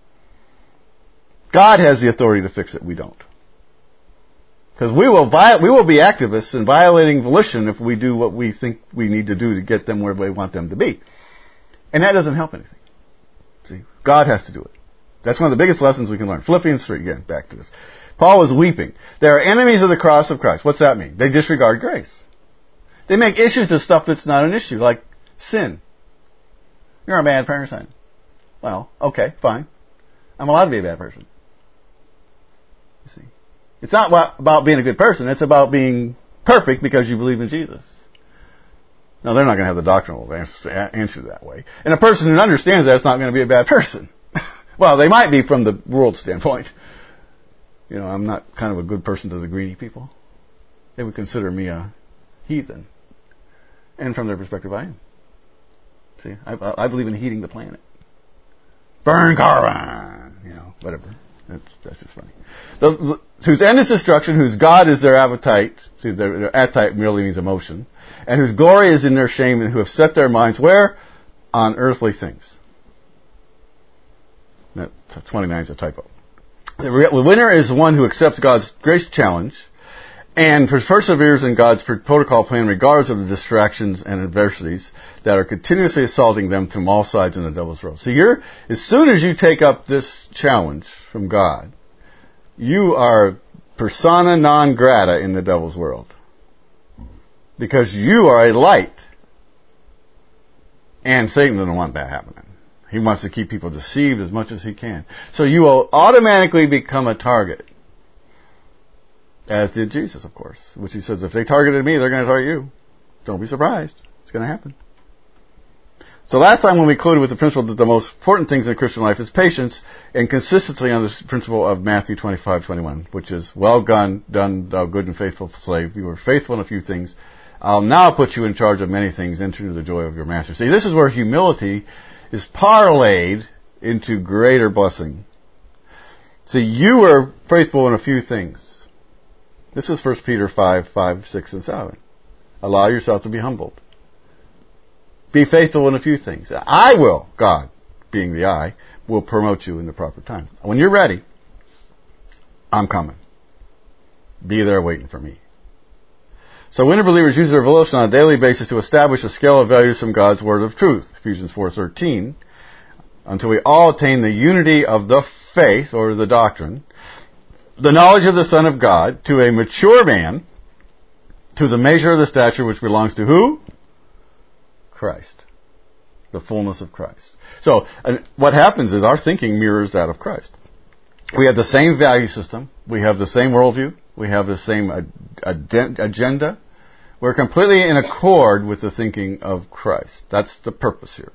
God has the authority to fix it. We don't. Because we will vi- we will be activists in violating volition if we do what we think we need to do to get them where we want them to be. And that doesn't help anything. See, God has to do it. That's one of the biggest lessons we can learn. Philippians three, again, back to this. Paul was weeping. They are enemies of the cross of Christ. What's that mean? They disregard grace. They make issues of stuff that's not an issue, like sin. You're a bad person. Well, okay, fine. I'm allowed to be a bad person. You see, it's not about being a good person. It's about being perfect because you believe in Jesus. Now, they're not going to have the doctrinal answer that way. And a person who understands that is not going to be a bad person. Well, they might be from the world standpoint. You know, I'm not kind of a good person to the greedy people. They would consider me a heathen. And from their perspective, I am. See, I, I believe in heating the planet. Burn carbon! You know, whatever. That's, that's just funny. Those, whose end is destruction, whose God is their appetite. See, their, their appetite merely means emotion. And whose glory is in their shame, and who have set their minds where? On earthly things. That twenty-nine is a typo. The winner is one who accepts God's grace challenge and perseveres in God's protocol plan regardless of the distractions and adversities that are continuously assaulting them from all sides in the devil's road. So you're, as soon as you take up this challenge from God, you are persona non grata in the devil's world. Because you are a light. And Satan doesn't want that happening. He wants to keep people deceived as much as he can. So you will automatically become a target. As did Jesus, of course. Which he says, if they targeted me, they're going to target you. Don't be surprised. It's going to happen. So last time when we concluded with the principle that the most important things in Christian life is patience and consistency on the principle of Matthew twenty-five twenty-one, which is, well done, done, thou good and faithful slave. You were faithful in a few things. I'll now put you in charge of many things. Enter into the joy of your master. See, this is where humility is parlayed into greater blessing. See, you were faithful in a few things. This is First Peter five, five, six, and seven. Allow yourself to be humbled. Be faithful in a few things. I will, God, being the I, will promote you in the proper time. When you're ready, I'm coming. Be there waiting for me. So winter believers use their volition on a daily basis to establish a scale of values from God's word of truth. Ephesians four thirteen. Until we all attain the unity of the faith, or the doctrine, the knowledge of the Son of God, to a mature man, to the measure of the stature which belongs to who? Christ. The fullness of Christ. So, and what happens is our thinking mirrors that of Christ. We have the same value system. We have the same worldview. We have the same ad- agenda. We're completely in accord with the thinking of Christ. That's the purpose here.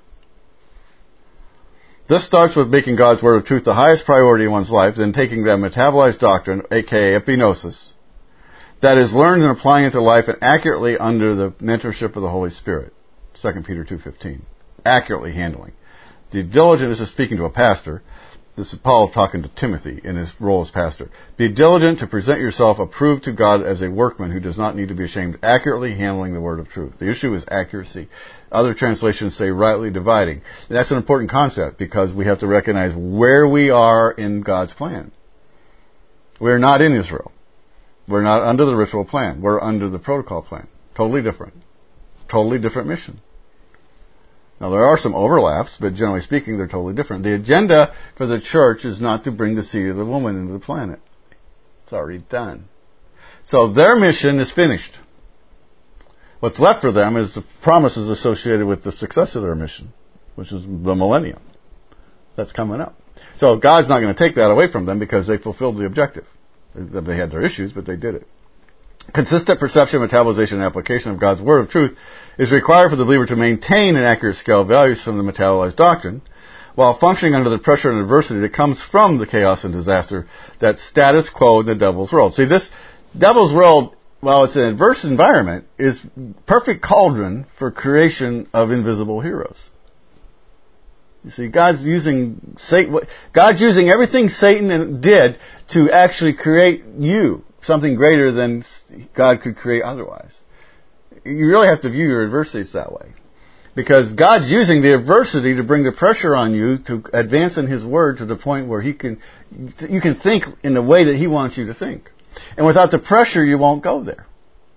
This starts with making God's word of truth the highest priority in one's life, then taking that metabolized doctrine, aka epignosis, that is learned and applying it to life and accurately under the mentorship of the Holy Spirit. Second Peter two fifteen. Accurately handling. The diligent, this is speaking to a pastor. This is Paul talking to Timothy in his role as pastor. Be diligent to present yourself approved to God as a workman who does not need to be ashamed, accurately handling the word of truth. The issue is accuracy. Other translations say rightly dividing. And that's an important concept because we have to recognize where we are in God's plan. We're not in Israel. We're not under the ritual plan. We're under the protocol plan. Totally different. Totally different mission. Now, there are some overlaps, but generally speaking, they're totally different. The agenda for the church is not to bring the seed of the woman into the planet. It's already done. So their mission is finished. What's left for them is the promises associated with the success of their mission, which is the millennium. That's coming up. So God's not going to take that away from them because they fulfilled the objective. They had their issues, but they did it. Consistent perception, metabolization, and application of God's word of truth is required for the believer to maintain an accurate scale of values from the metabolized doctrine while functioning under the pressure and adversity that comes from the chaos and disaster that's status quo in the devil's world. See, this devil's world, while it's an adverse environment, is perfect cauldron for creation of invisible heroes. You see, God's using Satan, God's using everything Satan did to actually create you. Something greater than God could create otherwise. You really have to view your adversities that way. Because God's using the adversity to bring the pressure on you to advance in His Word to the point where He can, you can think in the way that He wants you to think. And without the pressure, you won't go there.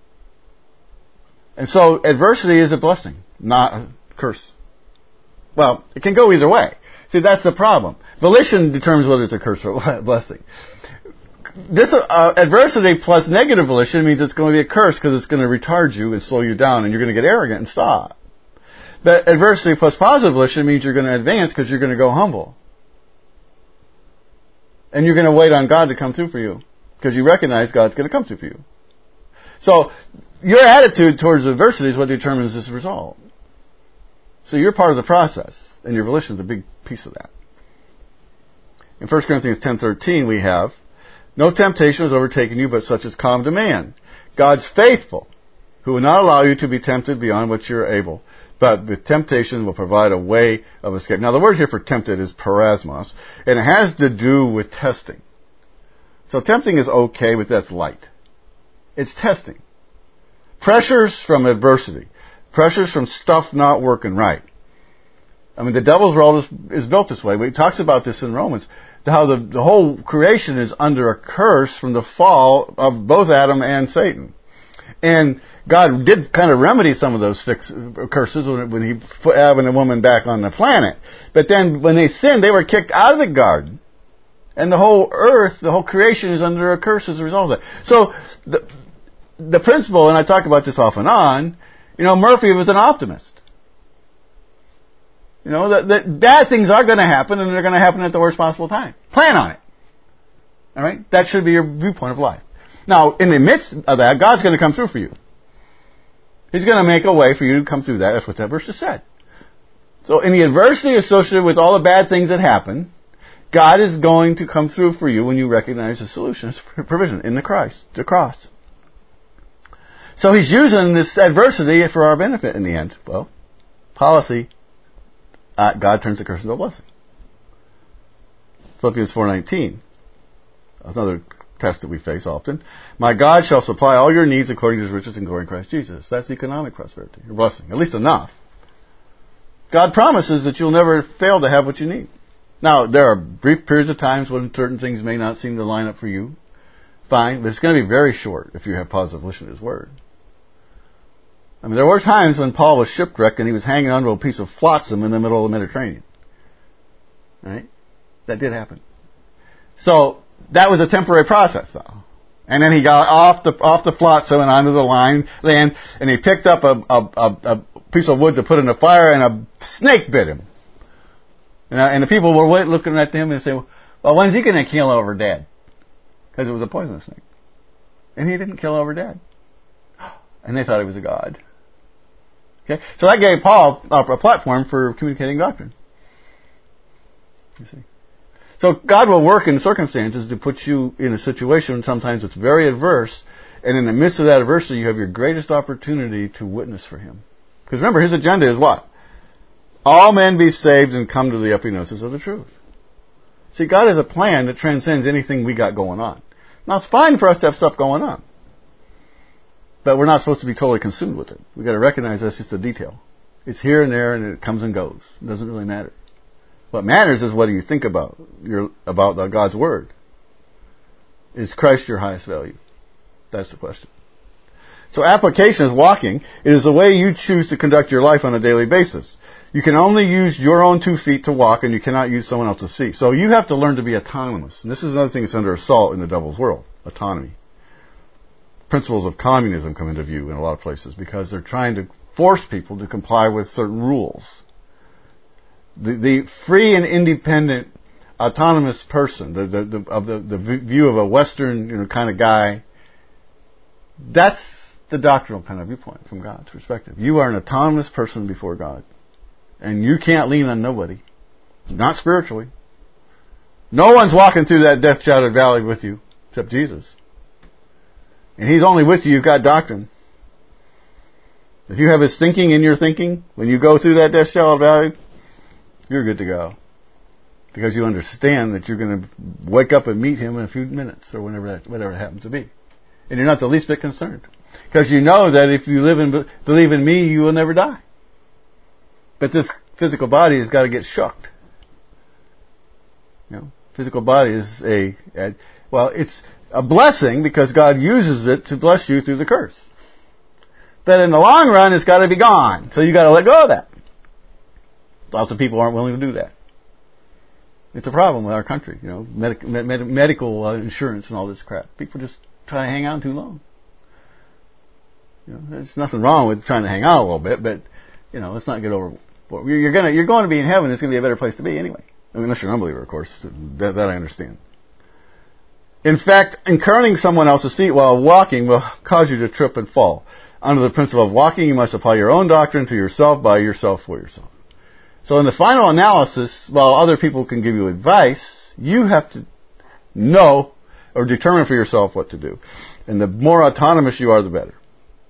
And so adversity is a blessing, not a curse. Well, it can go either way. See, that's the problem. Volition determines whether it's a curse or a blessing. This uh, adversity plus negative volition means it's going to be a curse because it's going to retard you and slow you down, and you're going to get arrogant and stop. But adversity plus positive volition means you're going to advance because you're going to go humble. And you're going to wait on God to come through for you because you recognize God's going to come through for you. So your attitude towards adversity is what determines this result. So you're part of the process, and your volition is a big piece of that. In First Corinthians ten thirteen we have, no temptation has overtaken you, but such as common to man. God's faithful, who will not allow you to be tempted beyond what you're able, but with temptation will provide a way of escape. Now the word here for tempted is parasmos, and it has to do with testing. So tempting is okay, but that's light. It's testing. Pressures from adversity. Pressures from stuff not working right. I mean, the devil's world is, is built this way. He talks about this in Romans, how the, the whole creation is under a curse from the fall of both Adam and Satan. And God did kind of remedy some of those fix, curses when, when He put Adam and the woman back on the planet. But then when they sinned, they were kicked out of the garden. And the whole earth, the whole creation is under a curse as a result of that. So the, the principle, and I talk about this off and on, you know, Murphy was an optimist. You know, that, that bad things are going to happen, and they're going to happen at the worst possible time. Plan on it. All right? That should be your viewpoint of life. Now, in the midst of that, God's going to come through for you. He's going to make a way for you to come through that. That's what that verse just said. So, in the adversity associated with all the bad things that happen, God is going to come through for you when you recognize the solution, provision in the Christ, the cross. So He's using this adversity for our benefit in the end. Well, policy. Uh, God turns the curse into a blessing. Philippians four nineteen. That's another test that we face often. My God shall supply all your needs according to His riches and glory in Christ Jesus. That's economic prosperity, a blessing, at least enough. God promises that you'll never fail to have what you need. Now, there are brief periods of times when certain things may not seem to line up for you. Fine, but it's going to be very short if you have positive volition in His Word. I mean, there were times when Paul was shipwrecked and he was hanging onto a piece of flotsam in the middle of the Mediterranean. Right? That did happen. So, that was a temporary process, though. And then he got off the off the flotsam and onto the line land, and he picked up a, a, a, a piece of wood to put in the fire, and a snake bit him. You know, and the people were looking at him and saying, well, when's he going to kill over dead? Because it was a poisonous snake. And he didn't kill over dead. And they thought he was a god. Okay? So that gave Paul a platform for communicating doctrine. You see? So God will work in circumstances to put you in a situation sometimes it's very adverse, and in the midst of that adversity you have your greatest opportunity to witness for Him. Because remember, His agenda is what? All men be saved and come to the epignosis of the truth. See, God has a plan that transcends anything we got going on. Now, it's fine for us to have stuff going on, but we're not supposed to be totally consumed with it. We've got to recognize that's just a detail. It's here and there, and it comes and goes. It doesn't really matter. What matters is what do you think about your about the God's Word. Is Christ your highest value? That's the question. So application is walking. It is the way you choose to conduct your life on a daily basis. You can only use your own two feet to walk, and you cannot use someone else's feet. So you have to learn to be autonomous. And this is another thing that's under assault in the devil's world, autonomy. Principles of communism come into view in a lot of places because they're trying to force people to comply with certain rules. The, the free and independent, autonomous person, the, the, the, of the, the view of a Western, you know, kind of guy, that's the doctrinal kind of viewpoint from God's perspective. You are an autonomous person before God. And you can't lean on nobody. Not spiritually. No one's walking through that death-shadowed valley with you, except Jesus. And He's only with you, you've got doctrine. If you have His thinking in your thinking, when you go through that death-shadowed valley, you're good to go. Because you understand that you're going to wake up and meet Him in a few minutes, or whenever that, whatever it happens to be. And you're not the least bit concerned. Because you know that if you live and believe in Me, you will never die. But this physical body has got to get shocked. You know, physical body is a, a, well, it's a blessing because God uses it to bless you through the curse. But in the long run, it's got to be gone. So you got to let go of that. Lots of people aren't willing to do that. It's a problem with our country, you know, medic, med, med, medical uh, insurance and all this crap. People just try to hang on too long. You know, there's nothing wrong with trying to hang on a little bit, but you know, let's not get over. Well, you're gonna you're going to be in heaven. It's going to be a better place to be anyway. I mean, unless you're an unbeliever, of course. That, that I understand. In fact, incurring someone else's feet while walking will cause you to trip and fall. Under the principle of walking, you must apply your own doctrine to yourself by yourself for yourself. So in the final analysis, while other people can give you advice, you have to know or determine for yourself what to do. And the more autonomous you are, the better.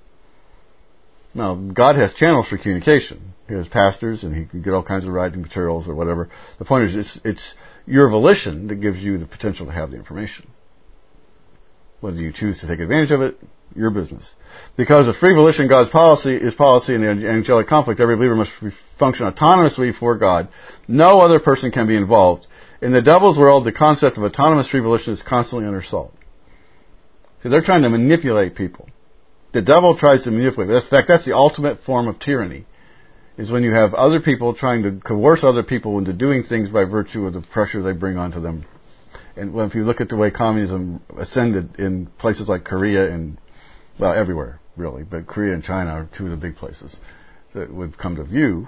Now, God has channels for communication. He has pastors, and he can get all kinds of writing materials or whatever. The point is, it's, it's your volition that gives you the potential to have the information. Whether you choose to take advantage of it, your business. Because of free volition, God's policy is policy in the angelic conflict. Every believer must function autonomously for God. No other person can be involved. In the devil's world, the concept of autonomous free volition is constantly under assault. So they're trying to manipulate people. The devil tries to manipulate. In fact, that's the ultimate form of tyranny, is when you have other people trying to coerce other people into doing things by virtue of the pressure they bring onto them. And if you look at the way communism ascended in places like Korea and, well, everywhere, really, but Korea and China are two of the big places that would come to view,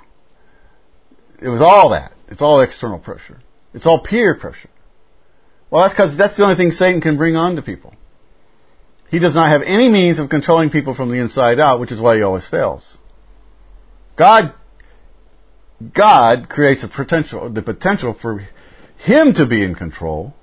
it was all that. It's all external pressure. It's all peer pressure. Well, that's because that's the only thing Satan can bring on to people. He does not have any means of controlling people from the inside out, which is why he always fails. God, God creates a potential, the potential for him to be in control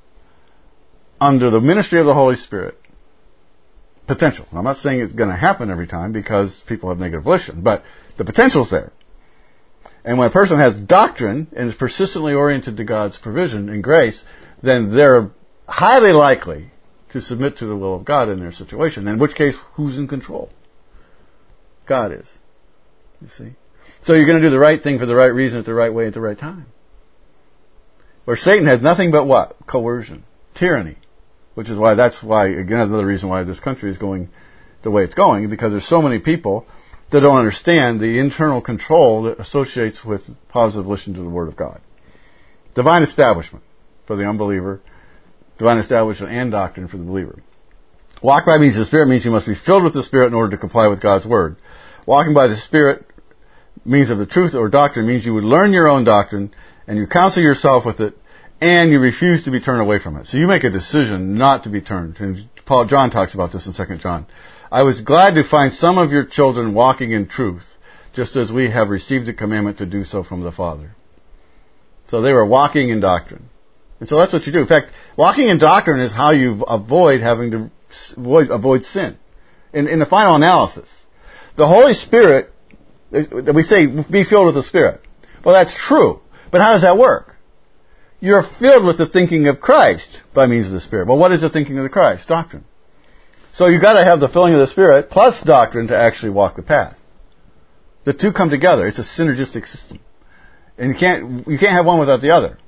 under the ministry of the Holy Spirit. Potential. I'm not saying it's going to happen every time because people have negative volition, but the potential's there. And when a person has doctrine and is persistently oriented to God's provision and grace, then they're highly likely to submit to the will of God in their situation. In which case, who's in control? God is. You see? So you're going to do the right thing for the right reason at the right way at the right time. Where Satan has nothing but what? Coercion. Tyranny. Which is why, that's why, again, another reason why this country is going the way it's going, because there's so many people that don't understand the internal control that associates with positive listening to the Word of God. Divine establishment for the unbeliever, divine establishment and doctrine for the believer. Walk by means of the Spirit means you must be filled with the Spirit in order to comply with God's Word. Walking by the Spirit means of the truth or doctrine means you would learn your own doctrine and you counsel yourself with it and you refuse to be turned away from it. So you make a decision not to be turned. And Paul John talks about this in Second John. I was glad to find some of your children walking in truth, just as we have received a commandment to do so from the Father. So they were walking in doctrine. And so that's what you do. In fact, walking in doctrine is how you avoid having to avoid, avoid sin. In, in the final analysis, the Holy Spirit, we say, be filled with the Spirit. Well, that's true. But how does that work? You're filled with the thinking of Christ by means of the Spirit. Well, what is the thinking of the Christ? Doctrine. So you've got to have the filling of the Spirit plus doctrine to actually walk the path. The two come together. It's a synergistic system. And you can't, you can't have one without the other.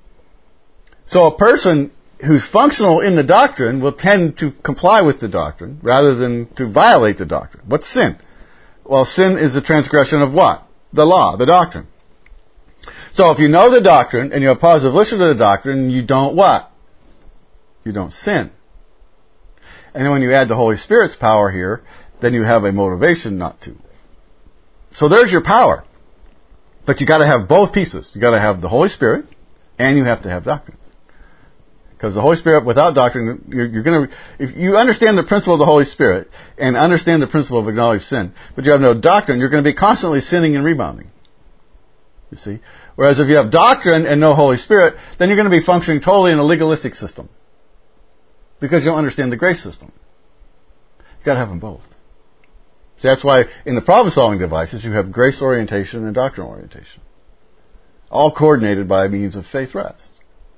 So a person who's functional in the doctrine will tend to comply with the doctrine rather than to violate the doctrine. What's sin? Well, sin is the transgression of what? The law, the doctrine. So if you know the doctrine and you have positive volition to the doctrine, you don't what? You don't sin. And then when you add the Holy Spirit's power here, then you have a motivation not to. So there's your power. But you got to have both pieces. You got to have the Holy Spirit and you have to have doctrine. Because the Holy Spirit, without doctrine, you're, you're going to, if you understand the principle of the Holy Spirit and understand the principle of acknowledged sin, but you have no doctrine, you're going to be constantly sinning and rebounding. You see? Whereas if you have doctrine and no Holy Spirit, then you're going to be functioning totally in a legalistic system. Because you don't understand the grace system. You've got to have them both. So that's why in the problem-solving devices you have grace orientation and doctrine orientation. All coordinated by means of faith rest.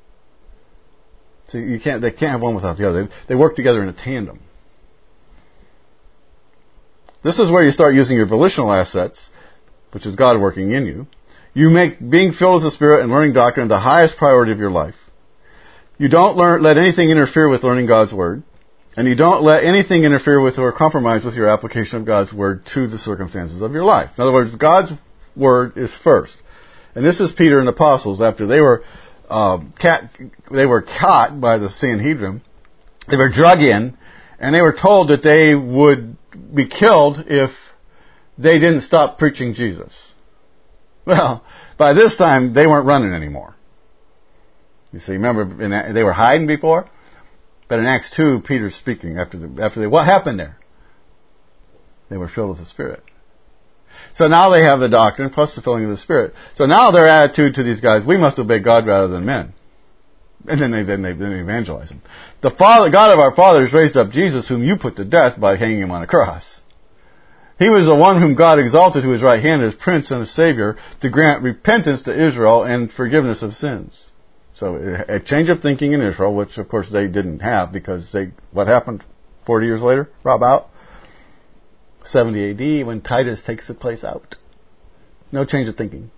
So you can't, they can't have one without the other. They, they work together in a tandem. This is where you start using your volitional assets which is God working in you. You make being filled with the Spirit and learning doctrine the highest priority of your life. You don't learn, let anything interfere with learning God's Word. And you don't let anything interfere with or compromise with your application of God's Word to the circumstances of your life. In other words, God's Word is first. And this is Peter and the apostles after they were uh, cat, they were caught by the Sanhedrin. They were drug in, and they were told that they would be killed if they didn't stop preaching Jesus. Well, by this time, they weren't running anymore. You see, remember, in, they were hiding before? But in Acts two, Peter's speaking after the, after they, what happened there? They were filled with the Spirit. So now they have the doctrine plus the filling of the Spirit. So now their attitude to these guys, we must obey God rather than men. And then they then they, then they evangelize them. The Father, God of our fathers raised up Jesus, whom you put to death by hanging him on a cross. He was the one whom God exalted to his right hand as Prince and as Savior to grant repentance to Israel and forgiveness of sins. So a change of thinking in Israel, which of course they didn't have because they, what happened forty years later? Rob out. seventy A D when Titus takes the place out. No change of thinking.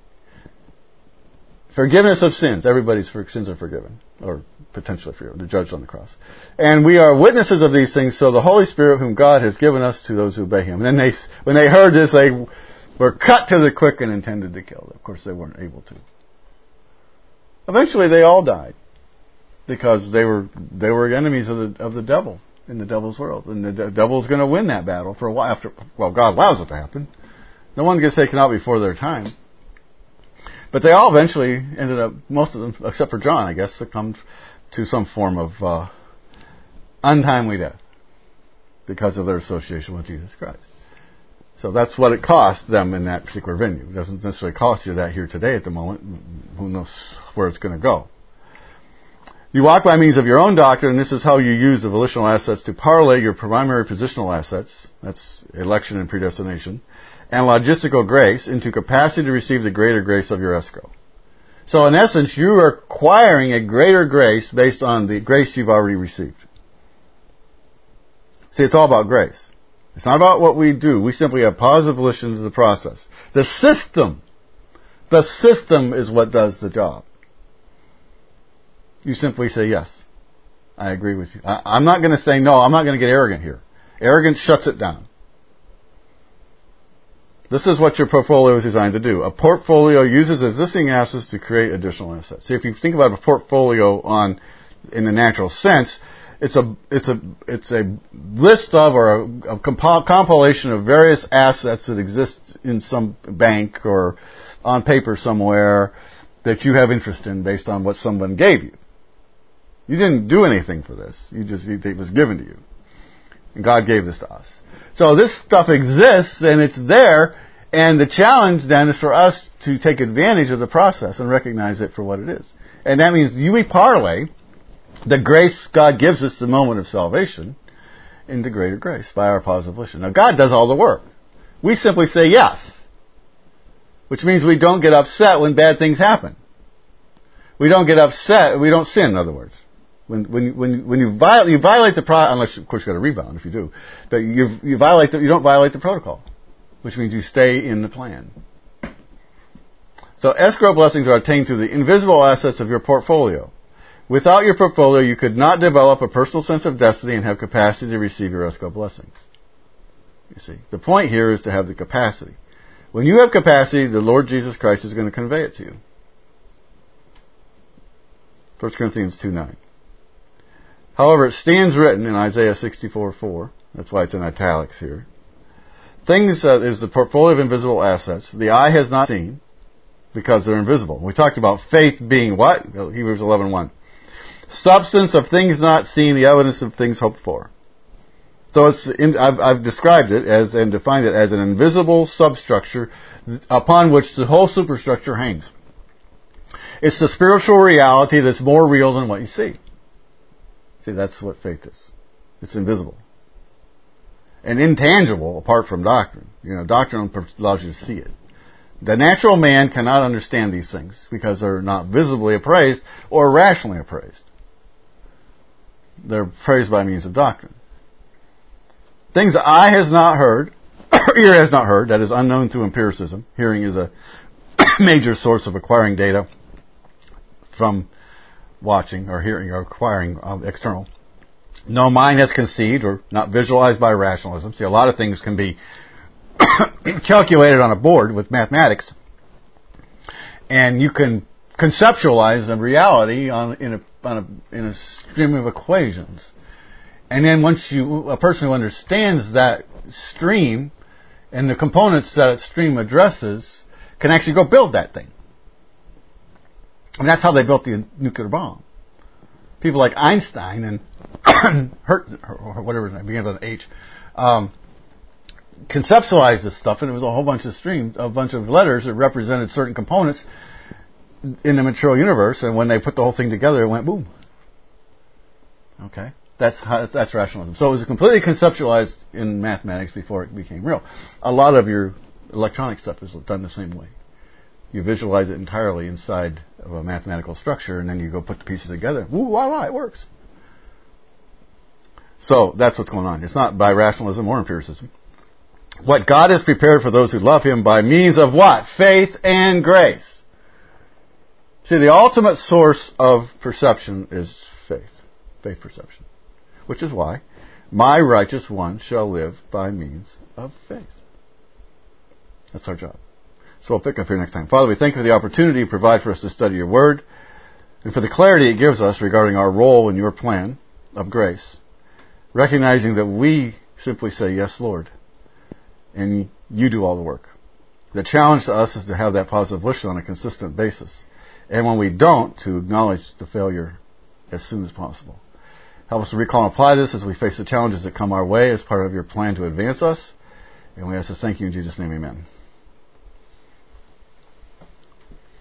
Forgiveness of sins. Everybody's sins are forgiven. Or potentially forgiven. They're judged on the cross. And we are witnesses of these things, so the Holy Spirit whom God has given us to those who obey Him. And then they, when they heard this, they were cut to the quick and intended to kill them. Of course they weren't able to. Eventually they all died. Because they were, they were enemies of the, of the devil. In the devil's world. And the de- devil's going to win that battle for a while after, well, God allows it to happen. No one gets taken out before their time. But they all eventually ended up, most of them, except for John, I guess, succumbed to some form of uh, untimely death because of their association with Jesus Christ. So that's what it cost them in that particular venue. It doesn't necessarily cost you that here today at the moment. Who knows where it's going to go. You walk by means of your own doctrine, and this is how you use the volitional assets to parlay your primary positional assets, that's election and predestination, and logistical grace into capacity to receive the greater grace of your escrow. So in essence, you are acquiring a greater grace based on the grace you've already received. See, it's all about grace. It's not about what we do. We simply have positive volition to the process. The system, the system is what does the job. You simply say, yes, I agree with you. I, I'm not going to say, no, I'm not going to get arrogant here. Arrogance shuts it down. This is what your portfolio is designed to do. A portfolio uses existing assets to create additional assets. See, if you think about a portfolio on, in the natural sense, it's a, it's a, it's a list of or a, a comp- compilation of various assets that exist in some bank or on paper somewhere that you have interest in based on what someone gave you. You didn't do anything for this. You just, it was given to you. And God gave this to us. So this stuff exists and it's there, and the challenge then is for us to take advantage of the process and recognize it for what it is. And that means you we parlay the grace God gives us the moment of salvation into greater grace by our positive volition. Now God does all the work. We simply say yes. Which means we don't get upset when bad things happen. We don't get upset, we don't sin, in other words. When when when when you violate you violate the pro unless of course you got a rebound if you do, but you you violate the, you don't violate the protocol, which means you stay in the plan. So escrow blessings are attained through the invisible assets of your portfolio. Without your portfolio, you could not develop a personal sense of destiny and have capacity to receive your escrow blessings. You see, the point here is to have the capacity. When you have capacity, the Lord Jesus Christ is going to convey it to you. First Corinthians two nine. However, it stands written in Isaiah sixty-four four. That's why it's in italics here. Things uh, is the portfolio of invisible assets. The eye has not seen because they're invisible. We talked about faith being what? Hebrews eleven one. Substance of things not seen, the evidence of things hoped for. So it's in, I've, I've described it as and defined it as an invisible substructure upon which the whole superstructure hangs. It's the spiritual reality that's more real than what you see. See, that's what faith is. It's invisible. And intangible apart from doctrine. You know, doctrine allows you to see it. The natural man cannot understand these things because they're not visibly appraised or rationally appraised. They're appraised by means of doctrine. Things that eye has not heard, Ear has not heard, that is unknown through empiricism. Hearing is a major source of acquiring data from watching or hearing or acquiring um, external. No mind has conceived or not visualized by rationalism. See, a lot of things can be calculated on a board with mathematics, and you can conceptualize a reality on in a, on a in a stream of equations. And then once you, a person who understands that stream and the components that that stream addresses can actually go build that thing. And that's how they built the nuclear bomb. People like Einstein and Hurt, or whatever his name begins with an H, um, conceptualized this stuff, and it was a whole bunch of streams, a bunch of letters that represented certain components in the material universe. And when they put the whole thing together, it went boom. Okay, that's how, that's rationalism. So it was completely conceptualized in mathematics before it became real. A lot of your electronic stuff is done the same way. You visualize it entirely inside of a mathematical structure, and then you go put the pieces together. Woo, voila, it works. So that's what's going on. It's not by rationalism or empiricism. What God has prepared for those who love Him by means of what? Faith and grace. See, the ultimate source of perception is faith. Faith perception. Which is why my righteous one shall live by means of faith. That's our job. So we'll pick up here next time. Father, we thank you for the opportunity you provide for us to study your word and for the clarity it gives us regarding our role in your plan of grace, recognizing that we simply say, yes, Lord, and you do all the work. The challenge to us is to have that positive wish on a consistent basis. And when we don't, to acknowledge the failure as soon as possible. Help us to recall and apply this as we face the challenges that come our way as part of your plan to advance us. And we ask to thank you in Jesus' name, amen.